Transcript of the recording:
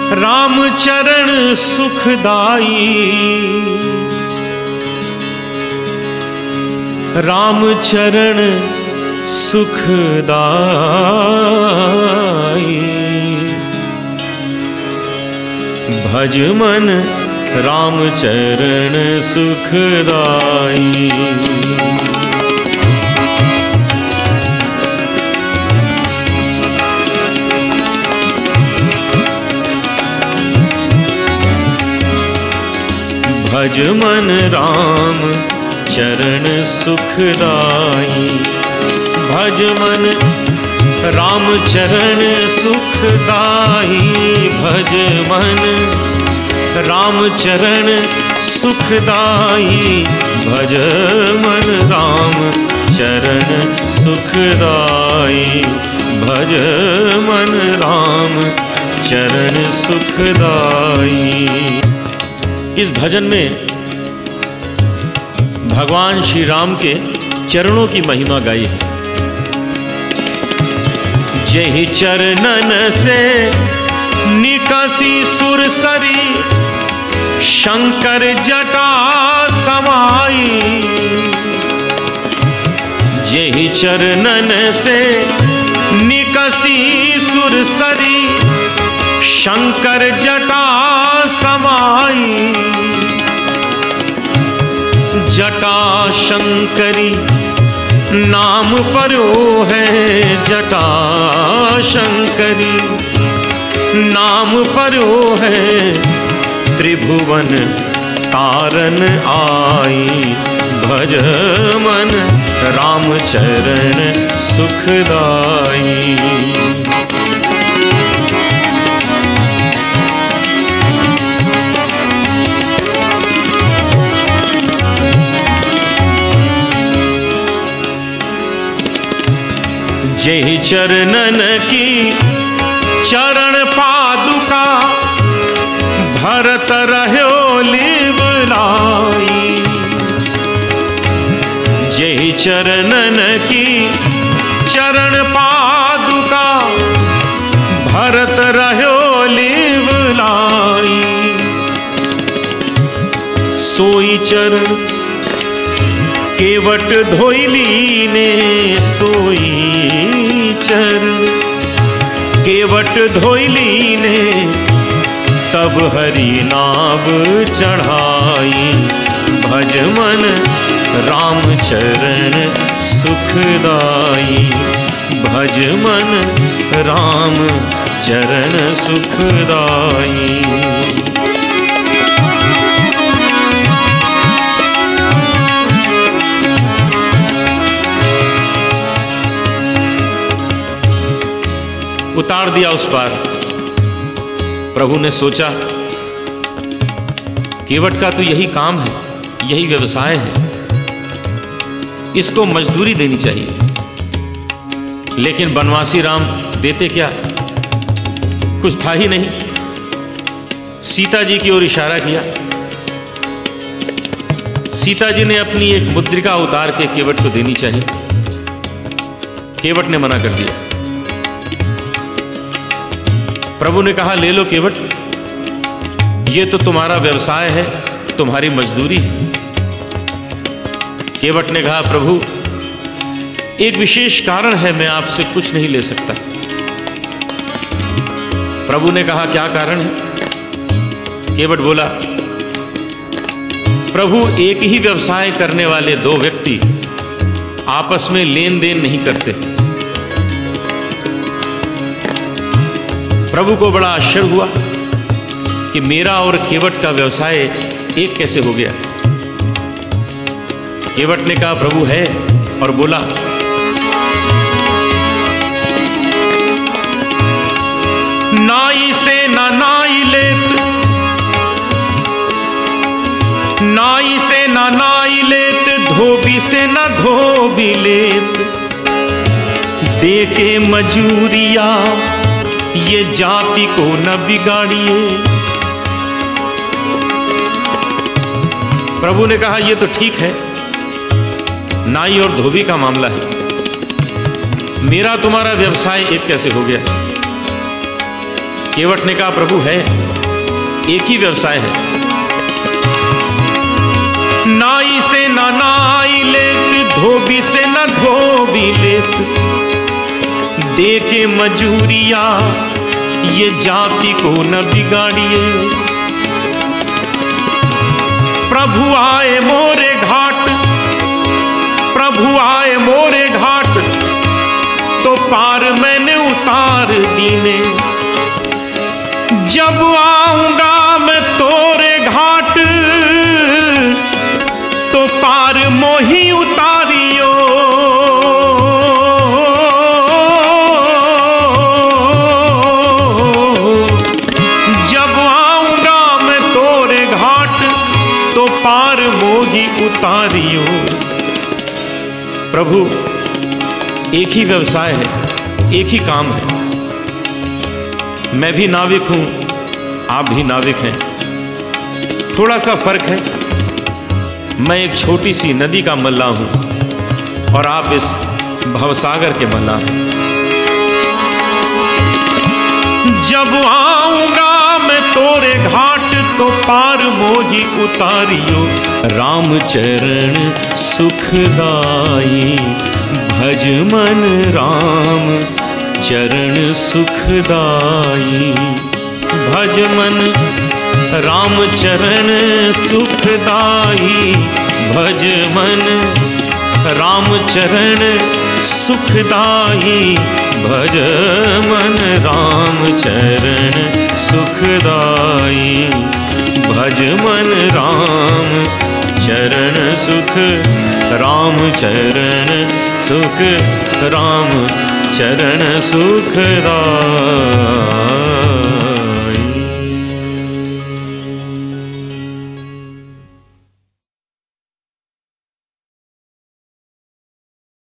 राम चरण सुखदाई, राम चरण सुखदाई। भज मन राम चरण सुखदाई। भज मन राम चरण सुखदाई। भज मन राम चरण सुखदाई। भज मन राम चरण सुखदाई। भज मन राम चरण सुखदाई। भज मन राम चरण सुखदाई। इस भजन में भगवान श्री राम के चरणों की महिमा गाई है। जहि चरणन से निकसी सुरसरी, शंकर जटा समाई। जहि चरणन से निकसी सुरसरी, शंकर जटा समाई। जटा शंकरी नाम परो है। जटा शंकरी नाम परो है। त्रिभुवन तारन आई। भज मन राम चरण सुखदाई। जहि चरणन की चरण पादुका, भरत रह्यो लिवलाई। जहि चरणन की चरण पादुका, भरत रह्यो लिवलाई। सोई चरण केवट धोइली ने। सोई चरण केवट धोइली ने, तब हरि नाम चढ़ाई। भज मन राम चरण सुखदाई। भज मन राम चरण सुखदाई। उतार दिया उस पार। प्रभु ने सोचा केवट का तो यही काम है, यही व्यवसाय है, इसको मजदूरी देनी चाहिए। लेकिन बनवासी राम देते क्या, कुछ था ही नहीं। सीता जी की ओर इशारा किया। सीता जी ने अपनी एक मुद्रिका उतार के केवट को देनी चाहिए। केवट ने मना कर दिया। प्रभु ने कहा ले लो केवट, ये तो तुम्हारा व्यवसाय है, तुम्हारी मजदूरी है। केवट ने कहा प्रभु एक विशेष कारण है, मैं आपसे कुछ नहीं ले सकता। प्रभु ने कहा क्या कारण है? केवट बोला प्रभु एक ही व्यवसाय करने वाले दो व्यक्ति आपस में लेन देन नहीं करते। प्रभु को बड़ा आश्चर्य हुआ कि मेरा और केवट का व्यवसाय एक कैसे हो गया। केवट ने कहा प्रभु है, और बोला नाई से ना नाई लेत, नाई से ना नाई लेत, धोबी से ना धोबी लेत। दे के मजूरिया ये जाति को न बिगाड़िए। प्रभु ने कहा ये तो ठीक है, नाई और धोबी का मामला है, मेरा तुम्हारा व्यवसाय एक कैसे हो गया? केवट ने कहा प्रभु है, एक ही व्यवसाय है, नाई से ना नाई लेत, धोबी से ना धोबी लेत, दे के मजूरिया ये जाति को न बिगाड़िए। प्रभु आए मोरे घाट, प्रभु आए मोरे घाट, तो पार मैंने उतार दीने। जब आऊंगा मैं तोरे घाट, तो पार मोही उतारियो। जब आऊंगा मैं तोरे घाट, तो पार मोही उतारियो। प्रभु एक ही व्यवसाय है, एक ही काम है, मैं भी नाविक हूं, आप भी नाविक हैं। थोड़ा सा फर्क है, मैं एक छोटी सी नदी का मल्ला हूं और आप इस भवसागर के मल्ला हैं। जब आऊंगा मैं तोरे घाट, तो पार मोही उतारियो। राम चरण सुखदाई, भज मन राम चरण सुखदाई। भज मन राम चरण सुखदाई, भज मन राम चरण सुखदाई। भज मन राम चरण सुखदाई, भज मन राम चरण सुख, राम चरण सुख, राम चरण सुखदाई।